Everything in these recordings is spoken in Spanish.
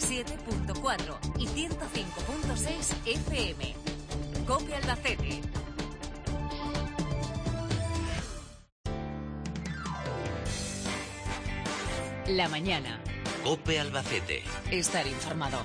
107.4 y 105.6 FM. COPE Albacete. La mañana. COPE Albacete. Estar informado.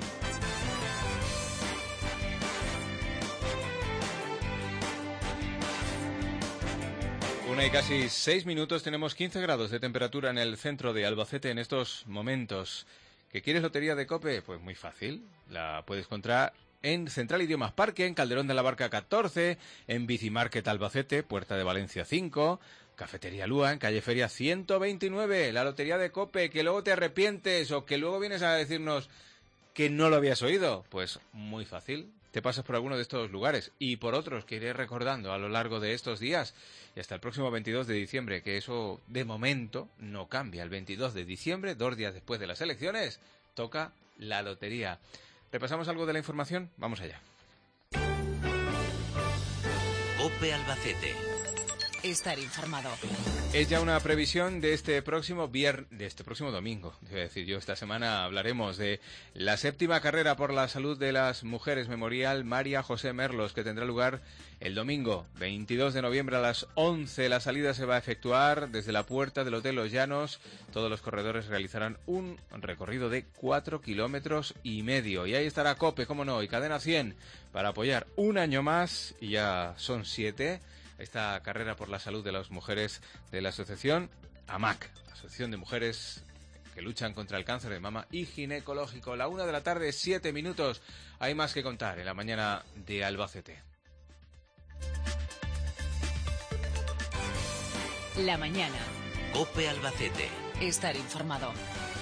Una y casi 6 minutos, tenemos 15 grados de temperatura en el centro de Albacete en estos momentos. ¿Que quieres lotería de COPE? Pues muy fácil, la puedes encontrar en Central Idiomas Parque, en Calderón de la Barca 14, en Bicimarket Albacete, Puerta de Valencia 5, Cafetería Lúa, en Calle Feria 129, la lotería de COPE, que luego te arrepientes o que luego vienes a decirnos que no lo habías oído. Pues muy fácil, te pasas por alguno de estos lugares y por otros que iré recordando a lo largo de estos días y hasta el próximo 22 de diciembre, que eso de momento no cambia. El 22 de diciembre, 2 días después de las elecciones, toca la lotería. ¿Repasamos algo de la información? Vamos allá. COPE Albacete. Estar informado. Es ya una previsión de este próximo domingo. Te voy a decir yo, esta semana hablaremos de la 7ª carrera por la salud de las mujeres Memorial María José Merlos, que tendrá lugar el domingo 22 de noviembre a las 11. La salida se va a efectuar desde la puerta del Hotel Los Llanos. Todos los corredores realizarán un recorrido de 4,5 kilómetros. Y ahí estará COPE, cómo no, y Cadena 100 para apoyar un año más, y ya son 7, esta carrera por la salud de las mujeres de la asociación AMAC, Asociación de Mujeres que luchan contra el cáncer de mama y ginecológico. La 1 de la tarde, 7 minutos. Hay más que contar en la mañana de Albacete. La mañana. COPE Albacete. Estar informado.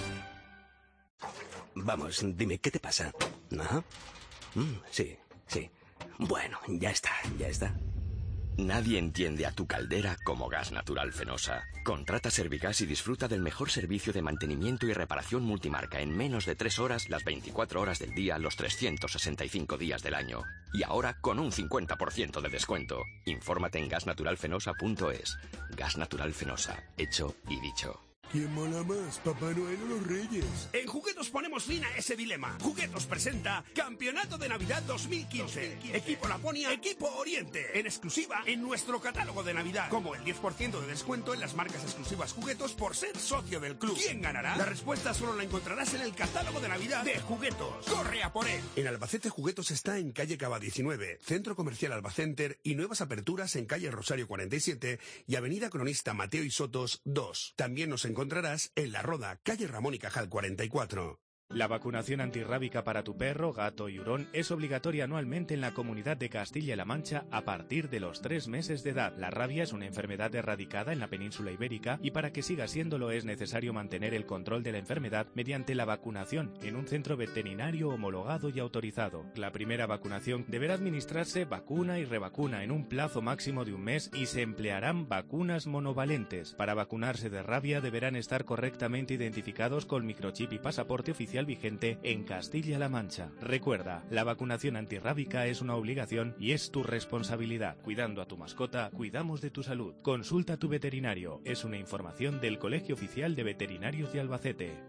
Vamos, dime, ¿qué te pasa? ¿No? Sí. Bueno, ya está. Nadie entiende a tu caldera como Gas Natural Fenosa. Contrata Servigas y disfruta del mejor servicio de mantenimiento y reparación multimarca en menos de 3 horas, las 24 horas del día, los 365 días del año. Y ahora con un 50% de descuento. Infórmate en gasnaturalfenosa.es. Gas Natural Fenosa. Hecho y dicho. ¿Quién mola más, Papá Noel o los Reyes? En Juguetos ponemos fin a ese dilema. Juguetos presenta Campeonato de Navidad 2015. Equipo Laponia, Equipo Oriente. En exclusiva en nuestro catálogo de Navidad. Como el 10% de descuento en las marcas exclusivas Juguetos por ser socio del club. ¿Quién ganará? La respuesta solo la encontrarás en el catálogo de Navidad de Juguetos. ¡Corre a por él! En Albacete Juguetos está en calle Cava 19, Centro Comercial Albacenter, y nuevas aperturas en calle Rosario 47 y avenida Cronista Mateo y Sotos 2. También nos encontrarás en La Roda, calle Ramón y Cajal 44. La vacunación antirrábica para tu perro, gato y hurón es obligatoria anualmente en la Comunidad de Castilla-La Mancha a partir de los 3 meses de edad. La rabia es una enfermedad erradicada en la península ibérica y para que siga siéndolo es necesario mantener el control de la enfermedad mediante la vacunación en un centro veterinario homologado y autorizado. La primera vacunación deberá administrarse vacuna y revacuna en un plazo máximo de 1 mes y se emplearán vacunas monovalentes. Para vacunarse de rabia deberán estar correctamente identificados con microchip y pasaporte oficial vigente en Castilla-La Mancha. Recuerda, la vacunación antirrábica es una obligación y es tu responsabilidad. Cuidando a tu mascota, cuidamos de tu salud. Consulta a tu veterinario. Es una información del Colegio Oficial de Veterinarios de Albacete.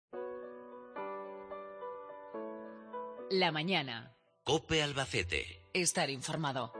La mañana. COPE Albacete. Estar informado.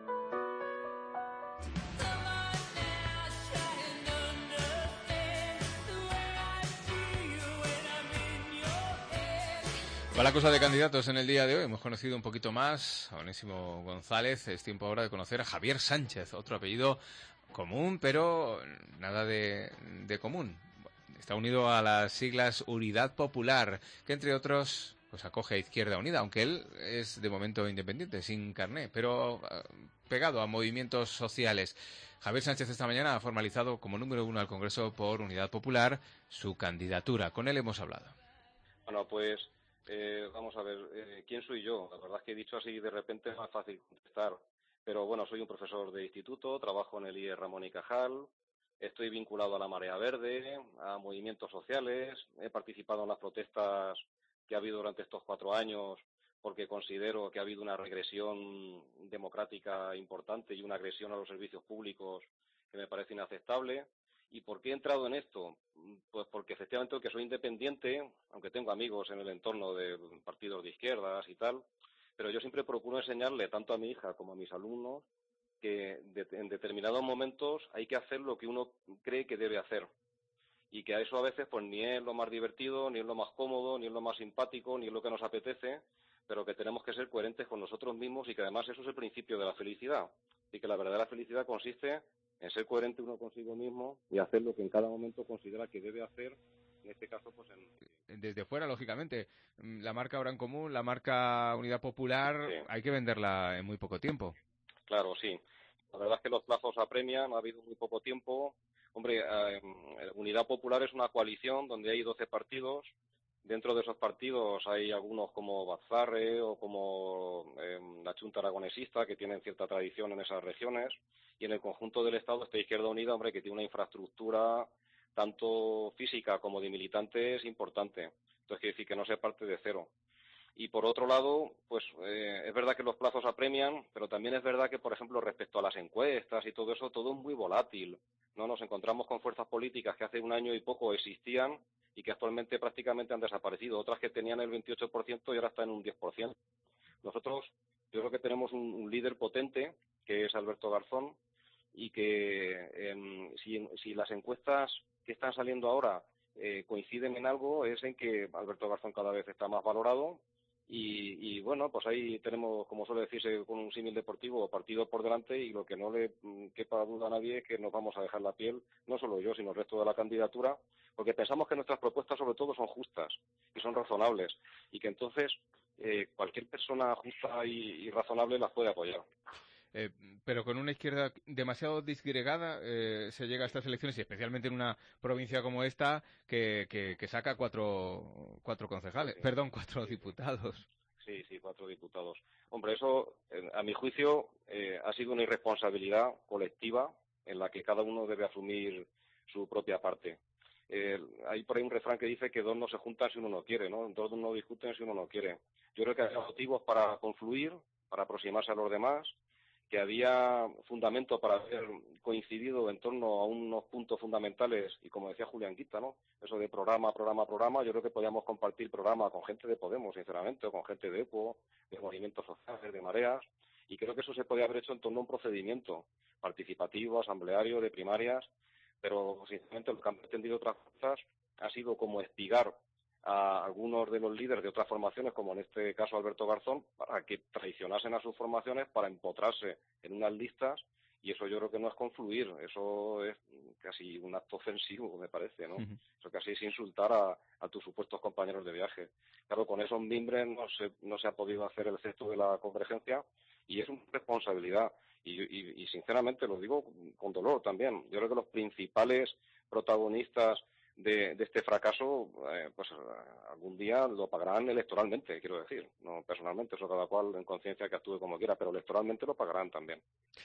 Va la cosa de candidatos en el día de hoy. Hemos conocido un poquito más a Onésimo González. Es tiempo ahora de conocer a Javier Sánchez, otro apellido común, pero nada de común. Está unido a las siglas Unidad Popular, que entre otros pues acoge a Izquierda Unida, aunque él es de momento independiente, sin carné, pero pegado a movimientos sociales. Javier Sánchez esta mañana ha formalizado como número 1 al Congreso por Unidad Popular su candidatura. Con él hemos hablado. Bueno, pues vamos a ver, ¿quién soy yo? La verdad es que dicho así de repente es más fácil contestar, pero bueno, soy un profesor de instituto, trabajo en el IE Ramón y Cajal, estoy vinculado a la Marea Verde, a movimientos sociales, he participado en las protestas que ha habido durante estos 4 años porque considero que ha habido una regresión democrática importante y una agresión a los servicios públicos que me parece inaceptable. ¿Y por qué he entrado en esto? Pues porque efectivamente que soy independiente, aunque tengo amigos en el entorno de partidos de izquierdas y tal, pero yo siempre procuro enseñarle tanto a mi hija como a mis alumnos que en determinados momentos hay que hacer lo que uno cree que debe hacer. Y que a eso a veces pues ni es lo más divertido, ni es lo más cómodo, ni es lo más simpático, ni es lo que nos apetece, pero que tenemos que ser coherentes con nosotros mismos y que además eso es el principio de la felicidad. Y que la verdadera felicidad consiste en ser coherente uno consigo mismo y hacer lo que en cada momento considera que debe hacer, en este caso pues Desde fuera, lógicamente, la marca Ahora en Común, la marca Unidad Popular, Sí. hay que venderla en muy poco tiempo. Claro, sí. La verdad es que los plazos apremian, ha habido muy poco tiempo. Hombre, Unidad Popular es una coalición donde hay 12 partidos. Dentro de esos partidos hay algunos como Batzarre o como la Chunta Aragonesista, que tienen cierta tradición en esas regiones. Y en el conjunto del Estado está Izquierda Unida, hombre, que tiene una infraestructura tanto física como de militantes importante. Entonces, quiere decir que no se parte de cero. Y por otro lado, pues es verdad que los plazos apremian, pero también es verdad que, por ejemplo, respecto a las encuestas y todo eso, todo es muy volátil, ¿no? Nos encontramos con fuerzas políticas que hace un año y poco existían y que actualmente prácticamente han desaparecido, otras que tenían el 28% y ahora están en un 10%. Nosotros, yo creo que tenemos un líder potente, que es Alberto Garzón, y que si las encuestas que están saliendo ahora coinciden en algo, es en que Alberto Garzón cada vez está más valorado. Y bueno, pues ahí tenemos, como suele decirse con un símil deportivo, partido por delante, y lo que no le quepa duda a nadie es que nos vamos a dejar la piel, no solo yo, sino el resto de la candidatura, porque pensamos que nuestras propuestas sobre todo son justas y son razonables, y que entonces cualquier persona justa y razonable las puede apoyar. Pero con una izquierda demasiado disgregada se llega a estas elecciones, y especialmente en una provincia como esta, que saca cuatro concejales, Sí. perdón, cuatro Sí. diputados. Sí, 4 diputados. Hombre, eso, a mi juicio, ha sido una irresponsabilidad colectiva en la que cada uno debe asumir su propia parte. Hay por ahí un refrán que dice que dos no se juntan si uno no quiere, ¿no? Dos no discuten si uno no quiere. Yo creo que hay motivos para confluir, para aproximarse a los demás, que había fundamento para haber coincidido en torno a unos puntos fundamentales, y como decía Julián Quita, ¿no? Eso de programa, yo creo que podíamos compartir programa con gente de Podemos, sinceramente, o con gente de EPO, de movimientos sociales, de mareas, y creo que eso se podía haber hecho en torno a un procedimiento participativo, asambleario, de primarias, pero sinceramente lo que han pretendido otras fuerzas ha sido como espigar a algunos de los líderes de otras formaciones, como en este caso Alberto Garzón, para que traicionasen a sus formaciones para empotrarse en unas listas, y eso yo creo que no es confluir, eso es casi un acto ofensivo, me parece, ¿no? Eso casi es insultar a tus supuestos compañeros de viaje. Claro, con esos mimbres no se ha podido hacer el gesto de la convergencia, y es una responsabilidad, y sinceramente lo digo con dolor también. Yo creo que los principales protagonistas de este fracaso, pues algún día lo pagarán electoralmente, quiero decir, no personalmente, eso cada cual en conciencia que actúe como quiera, pero electoralmente lo pagarán también.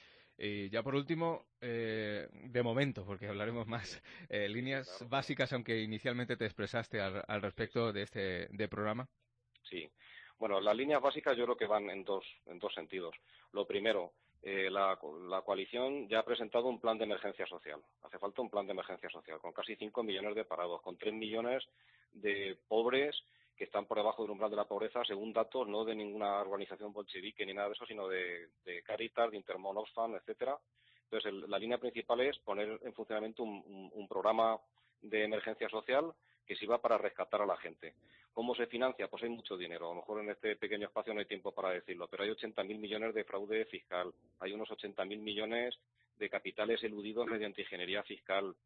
Y ya por último, de momento, porque hablaremos más, líneas Claro. básicas, aunque inicialmente te expresaste al respecto de este programa. Sí. Bueno, las líneas básicas yo creo que van en dos sentidos. Lo primero, la coalición ya ha presentado un plan de emergencia social. Hace falta un plan de emergencia social, con casi 5 millones de parados, con 3 millones de pobres que están por debajo del umbral de la pobreza, según datos no de ninguna organización bolchevique ni nada de eso, sino de Caritas, de Intermón Oxfam, etcétera. Entonces, la línea principal es poner en funcionamiento un programa de emergencia social que sirva para rescatar a la gente. ¿Cómo se financia? Pues hay mucho dinero. A lo mejor en este pequeño espacio no hay tiempo para decirlo, pero hay 80.000 millones de fraude fiscal, hay unos 80.000 millones de capitales eludidos mediante ingeniería fiscal.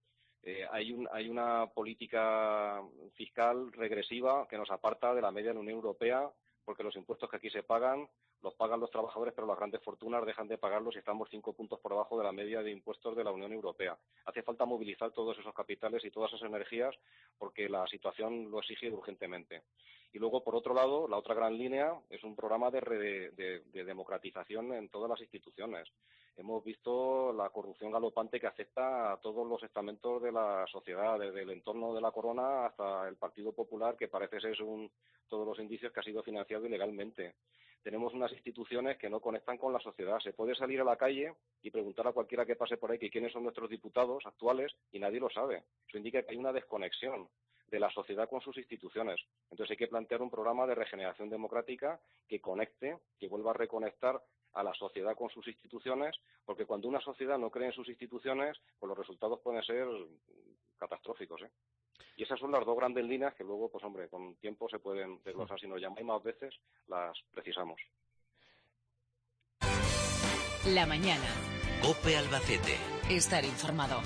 Hay una política fiscal regresiva que nos aparta de la media de la Unión Europea, porque los impuestos que aquí se pagan los pagan los trabajadores, pero las grandes fortunas dejan de pagarlos y estamos 5 puntos por debajo de la media de impuestos de la Unión Europea. Hace falta movilizar todos esos capitales y todas esas energías porque la situación lo exige urgentemente. Y luego, por otro lado, la otra gran línea es un programa de democratización en todas las instituciones. Hemos visto la corrupción galopante que afecta a todos los estamentos de la sociedad, desde el entorno de la corona hasta el Partido Popular, que parece ser, según todos los indicios, que ha sido financiado ilegalmente. tenemos unas instituciones que no conectan con la sociedad. Se puede salir a la calle y preguntar a cualquiera que pase por ahí que quiénes son nuestros diputados actuales y nadie lo sabe. Eso indica que hay una desconexión de la sociedad con sus instituciones. Entonces hay que plantear un programa de regeneración democrática que conecte, que vuelva a reconectar a la sociedad con sus instituciones, porque cuando una sociedad no cree en sus instituciones, pues los resultados pueden ser catastróficos, ¿eh? Y esas son las dos grandes líneas que luego, pues hombre, con tiempo se pueden desglosar. Si nos llamáis más veces, las precisamos. La mañana. COPE Albacete. Estar informado.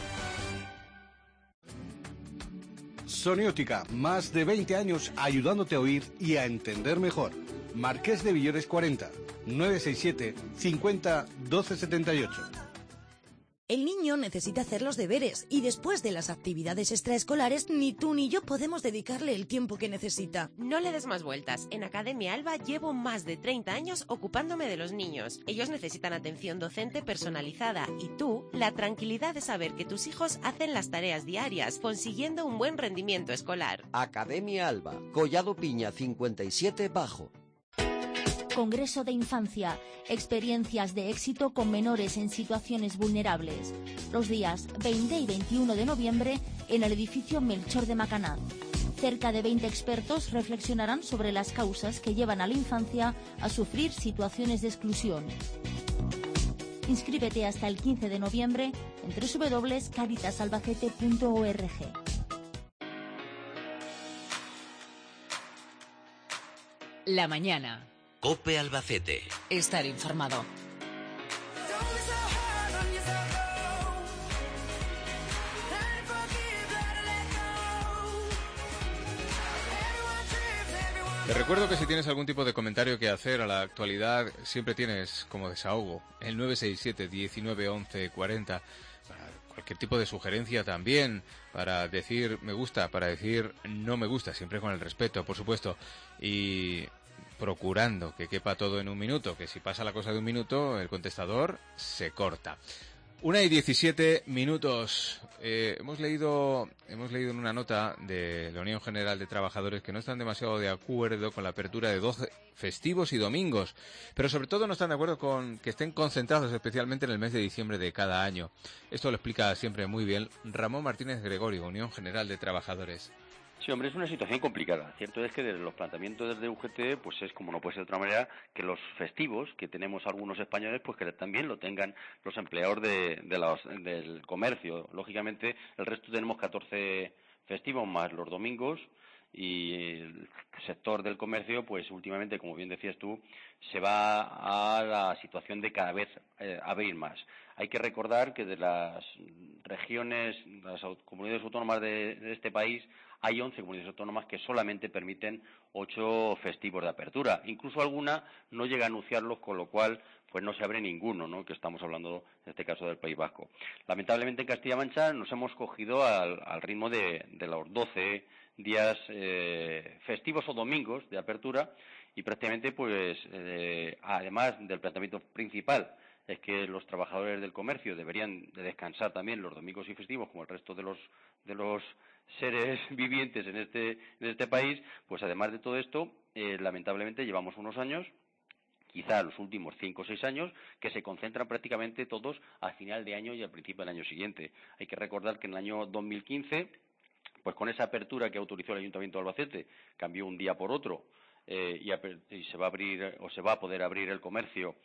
Soniótica, más de 20 años ayudándote a oír y a entender mejor. Marqués de Villores 40, 967 50 12 78. El niño necesita hacer los deberes y después de las actividades extraescolares ni tú ni yo podemos dedicarle el tiempo que necesita. No le des más vueltas. En Academia Alba llevo más de 30 años ocupándome de los niños. Ellos necesitan atención docente personalizada y tú, la tranquilidad de saber que tus hijos hacen las tareas diarias, consiguiendo un buen rendimiento escolar. Academia Alba, Collado Piña 57 Bajo. Congreso de Infancia, experiencias de éxito con menores en situaciones vulnerables. Los días 20 y 21 de noviembre en el edificio Melchor de Macanaz. Cerca de 20 expertos reflexionarán sobre las causas que llevan a la infancia a sufrir situaciones de exclusión. Inscríbete hasta el 15 de noviembre en www.caritasalbacete.org. La mañana. COPE Albacete. Estar informado. Te recuerdo que si tienes algún tipo de comentario que hacer a la actualidad, siempre tienes como desahogo el 967 19 11 40. Para cualquier tipo de sugerencia también, para decir me gusta, para decir no me gusta, siempre con el respeto, por supuesto. Y procurando que quepa todo en un minuto, que si pasa la cosa de un minuto, el contestador se corta. 1:17. Hemos leído en una nota de la Unión General de Trabajadores que no están demasiado de acuerdo con la apertura de 12 festivos y domingos, pero sobre todo no están de acuerdo con que estén concentrados especialmente en el mes de diciembre de cada año. Esto lo explica siempre muy bien Ramón Martínez Gregorio, Unión General de Trabajadores. Sí, hombre, es una situación complicada. Cierto es que desde los planteamientos desde UGT, pues es como no puede ser de otra manera que los festivos que tenemos algunos españoles, pues que también lo tengan los empleados del comercio. Lógicamente, el resto tenemos 14 festivos más los domingos y el sector del comercio, pues últimamente, como bien decías tú, se va a la situación de cada vez abrir más. Hay que recordar que de las regiones, las comunidades autónomas de este país, hay 11 comunidades autónomas que solamente permiten 8 festivos de apertura. Incluso alguna no llega a anunciarlos, con lo cual pues no se abre ninguno, ¿no? Que estamos hablando en este caso del País Vasco. Lamentablemente en Castilla-La Mancha nos hemos cogido al ritmo de los 12 días festivos o domingos de apertura y prácticamente pues además del planteamiento principal es que los trabajadores del comercio deberían de descansar también los domingos y festivos como el resto de los seres vivientes en este país, pues además de todo esto, lamentablemente llevamos unos años, quizá los últimos 5 o 6 años, que se concentran prácticamente todos al final de año y al principio del año siguiente. Hay que recordar que en el año 2015, pues con esa apertura que autorizó el Ayuntamiento de Albacete, cambió un día por otro, y se va a abrir o se va a poder abrir el comercio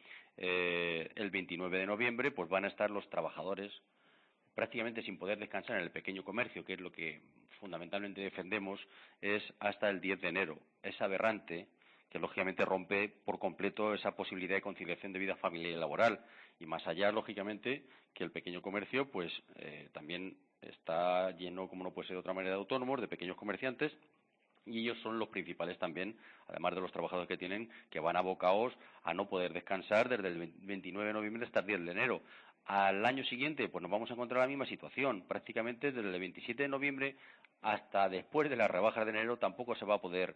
el 29 de noviembre, pues van a estar los trabajadores prácticamente sin poder descansar en el pequeño comercio, que es lo que fundamentalmente defendemos, es hasta el 10 de enero. Es aberrante que lógicamente rompe por completo esa posibilidad de conciliación de vida familiar y laboral. Y más allá, lógicamente, que el pequeño comercio pues también está lleno, como no puede ser de otra manera, de autónomos, de pequeños comerciantes, y ellos son los principales también, además de los trabajadores que tienen, que van abocados a no poder descansar desde el 29 de noviembre hasta el 10 de enero. Al año siguiente, pues nos vamos a encontrar la misma situación. Prácticamente desde el 27 de noviembre hasta después de las rebajas de enero tampoco se va a poder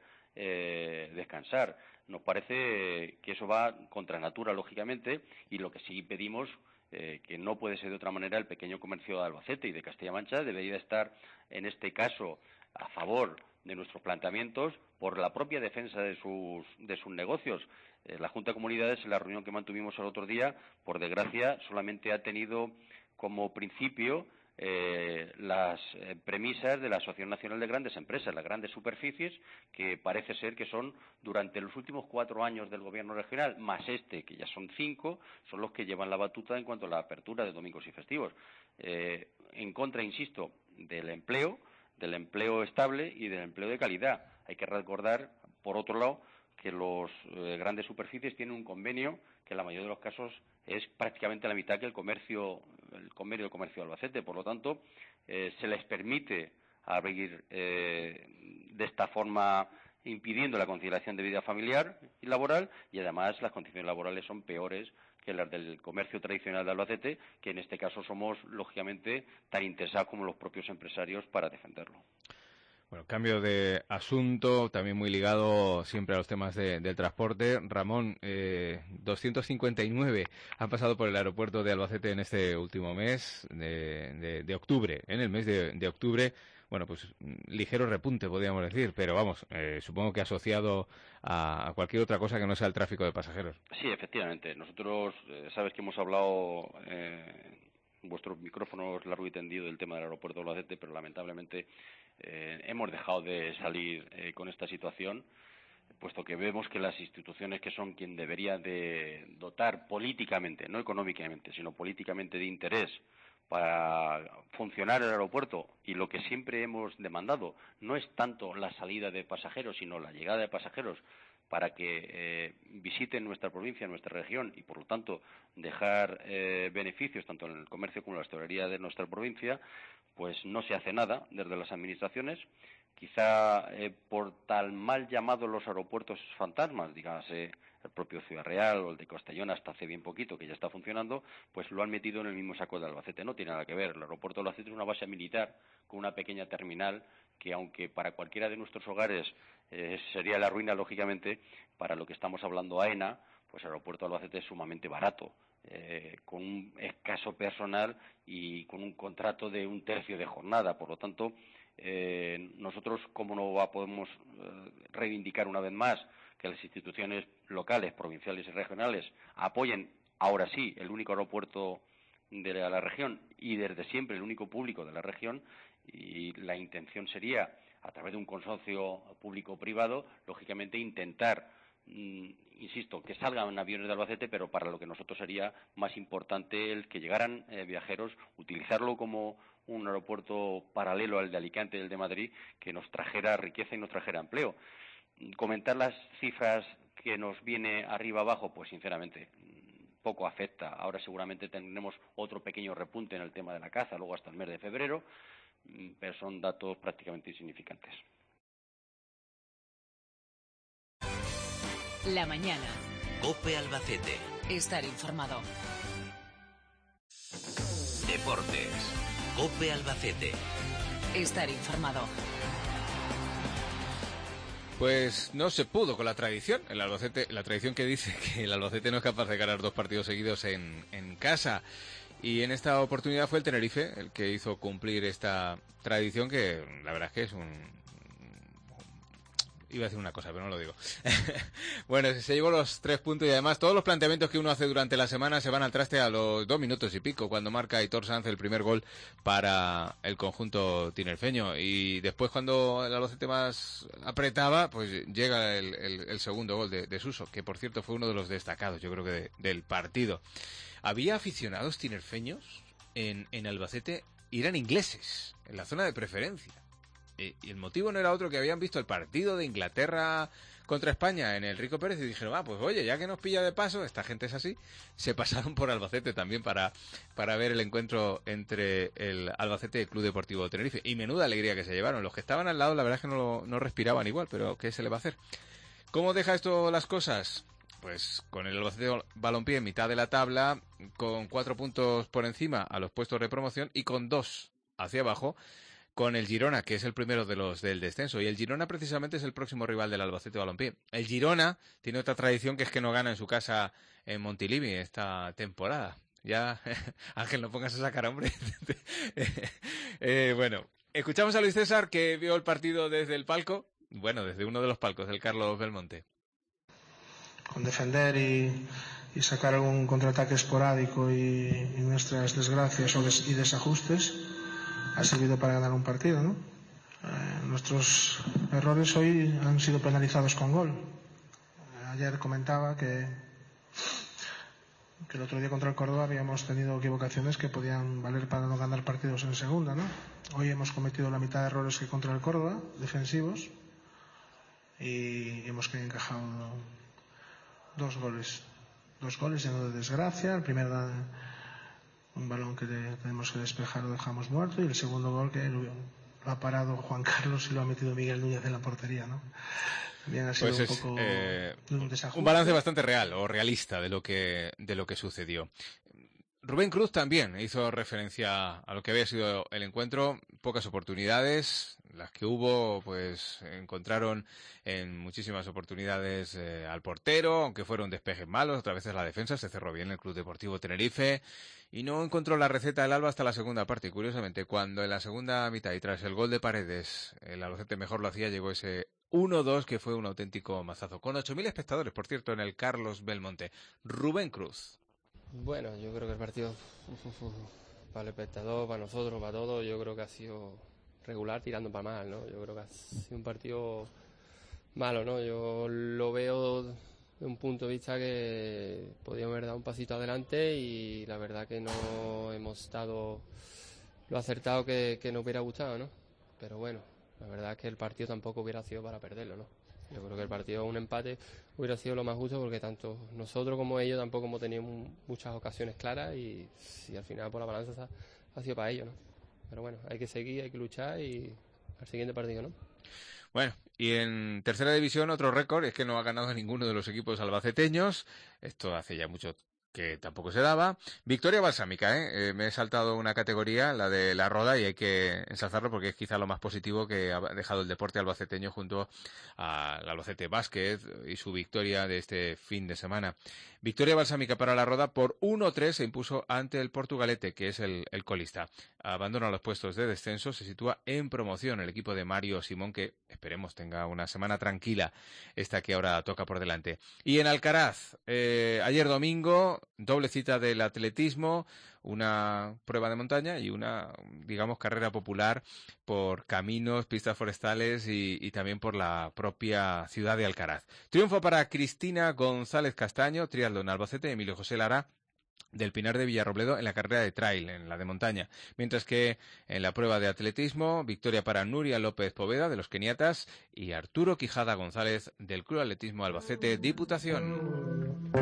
descansar. Nos parece que eso va contra natura, lógicamente, y lo que sí pedimos, que no puede ser de otra manera, el pequeño comercio de Albacete y de Castilla-La Mancha debería estar, en este caso, a favor de nuestros planteamientos, por la propia defensa de sus negocios. La Junta de Comunidades, en la reunión que mantuvimos el otro día, por desgracia, solamente ha tenido como principio las premisas de la Asociación Nacional de Grandes Empresas, las grandes superficies, que parece ser que son, durante los últimos 4 años del Gobierno regional, más que ya son 5, son los que llevan la batuta en cuanto a la apertura de domingos y festivos. En contra, insisto, del empleo estable y del empleo de calidad. Hay que recordar, por otro lado, que los grandes superficies tienen un convenio que en la mayoría de los casos es prácticamente la mitad que el convenio de comercio de Albacete. Por lo tanto, se les permite abrir de esta forma, impidiendo la conciliación de vida familiar y laboral, y además las condiciones laborales son peores que las del comercio tradicional de Albacete, que en este caso somos, lógicamente, tan interesados como los propios empresarios para defenderlo. Bueno, cambio de asunto, también muy ligado siempre a los temas del transporte. Ramón, 259 han pasado por el aeropuerto de Albacete en este último mes de octubre. En el mes de octubre, bueno, pues ligero repunte, podríamos decir, pero vamos, supongo que asociado a cualquier otra cosa que no sea el tráfico de pasajeros. Sí, efectivamente. Nosotros, sabes que hemos hablado vuestros micrófonos largo y tendido del tema del aeropuerto de Albacete, pero lamentablemente hemos dejado de salir con esta situación, puesto que vemos que las instituciones que son quien debería de dotar políticamente, no económicamente, sino políticamente de interés para funcionar el aeropuerto, y lo que siempre hemos demandado no es tanto la salida de pasajeros, sino la llegada de pasajeros, para que visiten nuestra provincia, nuestra región, y por lo tanto dejar beneficios tanto en el comercio como en la hostelería de nuestra provincia, pues no se hace nada desde las administraciones. Quizá por tal mal llamados los aeropuertos fantasmas, dígase el propio Ciudad Real o el de Castellón, hasta hace bien poquito que ya está funcionando, pues lo han metido en el mismo saco de Albacete. No tiene nada que ver. El aeropuerto de Albacete es una base militar con una pequeña terminal que, aunque para cualquiera de nuestros hogares sería la ruina, lógicamente, para lo que estamos hablando AENA, pues el aeropuerto de Albacete es sumamente barato, con un escaso personal y con un contrato de 1/3 de jornada. Por lo tanto, nosotros, ¿cómo no podemos reivindicar una vez más que las instituciones locales, provinciales y regionales apoyen, ahora sí, el único aeropuerto de la región y desde siempre el único público de la región? Y la intención sería, a través de un consorcio público-privado, lógicamente intentar, insisto, que salgan aviones de Albacete, pero para lo que nosotros sería más importante el que llegaran viajeros, utilizarlo como un aeropuerto paralelo al de Alicante y el de Madrid, que nos trajera riqueza y nos trajera empleo. Comentar las cifras que nos viene arriba abajo, pues sinceramente poco afecta. Ahora seguramente tendremos otro pequeño repunte en el tema de la caza, luego hasta el mes de febrero, pero son datos prácticamente insignificantes. La mañana. COPE Albacete. Estar informado. Deportes. COPE Albacete. Estar informado. Pues no se pudo con la tradición. El Albacete, la tradición que dice que el Albacete no es capaz de ganar 2 partidos seguidos en casa. Y en esta oportunidad fue el Tenerife el que hizo cumplir esta tradición, que la verdad es que es iba a decir una cosa, pero no lo digo. Bueno, se llevó los 3 puntos y además todos los planteamientos que uno hace durante la semana se van al traste a los 2 minutos y pico, cuando marca Aitor Sanz el primer gol para el conjunto tinerfeño. Y después, cuando el Albacete más apretaba, pues llega el segundo gol de Suso, que por cierto fue uno de los destacados, yo creo que del partido. Había aficionados tinerfeños en Albacete y eran ingleses, en la zona de preferencia. Y el motivo no era otro que habían visto el partido de Inglaterra contra España en el Rico Pérez y dijeron, pues oye, ya que nos pilla de paso, esta gente es así, se pasaron por Albacete también para ver el encuentro entre el Albacete y el Club Deportivo Tenerife. Y menuda alegría que se llevaron. Los que estaban al lado, la verdad es que no respiraban igual, pero ¿qué se le va a hacer? ¿Cómo deja esto las cosas? Pues con el Albacete Balompié en mitad de la tabla, con 4 puntos por encima a los puestos de promoción y con 2 hacia abajo, con el Girona, que es el primero de los del descenso. Y el Girona precisamente es el próximo rival del Albacete Balompié. El Girona tiene otra tradición, que es que no gana en su casa en Montilivi esta temporada. Ya, Ángel, no pongas esa cara, hombre. Bueno, Escuchamos a Luis César, que vio el partido desde el palco, bueno, desde uno de los palcos del Carlos Belmonte. Con defender y sacar algún contraataque esporádico y nuestras desgracias y desajustes ha servido para ganar un partido, ¿no? Nuestros errores hoy han sido penalizados con gol. Ayer comentaba que el otro día contra el Córdoba habíamos tenido equivocaciones que podían valer para no ganar partidos en segunda, ¿no? Hoy hemos cometido la mitad de errores que contra el Córdoba, defensivos, y hemos encajado dos goles llenos de desgracia. El primero, un balón que tenemos que despejar, lo dejamos muerto, y el segundo gol que lo ha parado Juan Carlos y lo ha metido Miguel Núñez en la portería, ¿no? También ha sido pues un poco un desajuste. Un balance bastante real o realista de lo que sucedió. Rubén Cruz también hizo referencia a lo que había sido el encuentro. Pocas oportunidades, las que hubo, pues encontraron en muchísimas oportunidades al portero, aunque fueron despejes malos. Otras veces la defensa se cerró bien el Club Deportivo Tenerife y no encontró la receta del Alba hasta la segunda parte. Y curiosamente, cuando en la segunda mitad y tras el gol de Paredes el Albacete mejor lo hacía, llegó ese 1-2 que fue un auténtico mazazo. Con 8.000 espectadores, por cierto, en el Carlos Belmonte. Rubén Cruz. Bueno, yo creo que el partido, para el espectador, para nosotros, para todos, yo creo que ha sido regular tirando para mal, ¿no? Yo creo que ha sido un partido malo, ¿no? Yo lo veo de un punto de vista que podíamos haber dado un pasito adelante y la verdad que no hemos estado lo acertado que nos hubiera gustado, ¿no? Pero bueno, la verdad es que el partido tampoco hubiera sido para perderlo, ¿no? Yo creo que el partido, un empate, hubiera sido lo más justo porque tanto nosotros como ellos tampoco hemos tenido muchas ocasiones claras y al final por la balanza ha sido para ellos, ¿no? Pero bueno, hay que seguir, hay que luchar y al siguiente partido, ¿no? Bueno, y en tercera división otro récord es que no ha ganado ninguno de los equipos albaceteños. Esto hace ya mucho que tampoco se daba. Victoria balsámica, me he saltado una categoría, la de la Roda, y hay que ensalzarlo porque es quizá lo más positivo que ha dejado el deporte albaceteño junto al Albacete Basket y su victoria de este fin de semana. Victoria balsámica para la Roda, por 1-3 se impuso ante el Portugalete, que es el colista. Abandona los puestos de descenso, se sitúa en promoción el equipo de Mario Simón, que esperemos tenga una semana tranquila, esta que ahora toca por delante. Y en Alcaraz, ayer domingo, doble cita del atletismo, una prueba de montaña y una, digamos, carrera popular por caminos, pistas forestales y también por la propia ciudad de Alcaraz. Triunfo para Cristina González Castaño, triatlón Albacete, Emilio José Lara del Pinar de Villarrobledo en la carrera de trail, en la de montaña. Mientras que en la prueba de atletismo, victoria para Nuria López Poveda de los keniatas y Arturo Quijada González del Club Atletismo Albacete Diputación.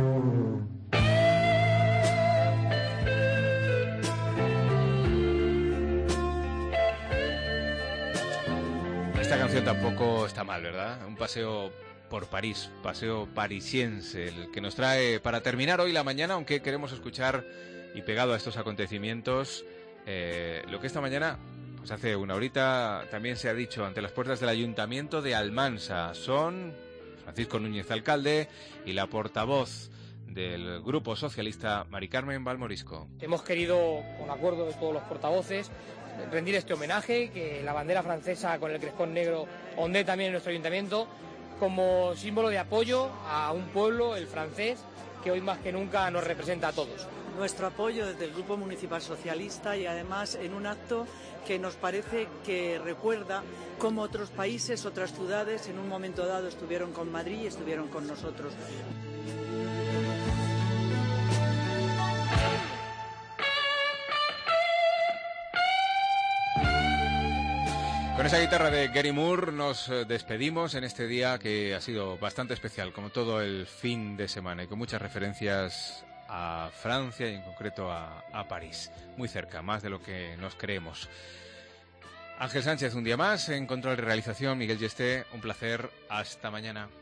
Esta canción tampoco está mal, ¿verdad? Un paseo por París, paseo parisiense, el que nos trae para terminar hoy la mañana, aunque queremos escuchar, y pegado a estos acontecimientos, lo que esta mañana, pues hace una horita, también se ha dicho ante las puertas del Ayuntamiento de Almansa. Son Francisco Núñez, alcalde, y la portavoz del Grupo Socialista, Mari Carmen Valmorisco. Hemos querido, con acuerdo de todos los portavoces, rendir este homenaje, que la bandera francesa con el crespón negro ondee también en nuestro ayuntamiento, como símbolo de apoyo a un pueblo, el francés, que hoy más que nunca nos representa a todos. Nuestro apoyo desde el Grupo Municipal Socialista y además en un acto que nos parece que recuerda cómo otros países, otras ciudades en un momento dado estuvieron con Madrid y estuvieron con nosotros. Con esa guitarra de Gary Moore nos despedimos en este día que ha sido bastante especial, como todo el fin de semana, y con muchas referencias a Francia y en concreto a París. Muy cerca, más de lo que nos creemos. Ángel Sánchez, un día más, en control de realización, Miguel Yesté, un placer, hasta mañana.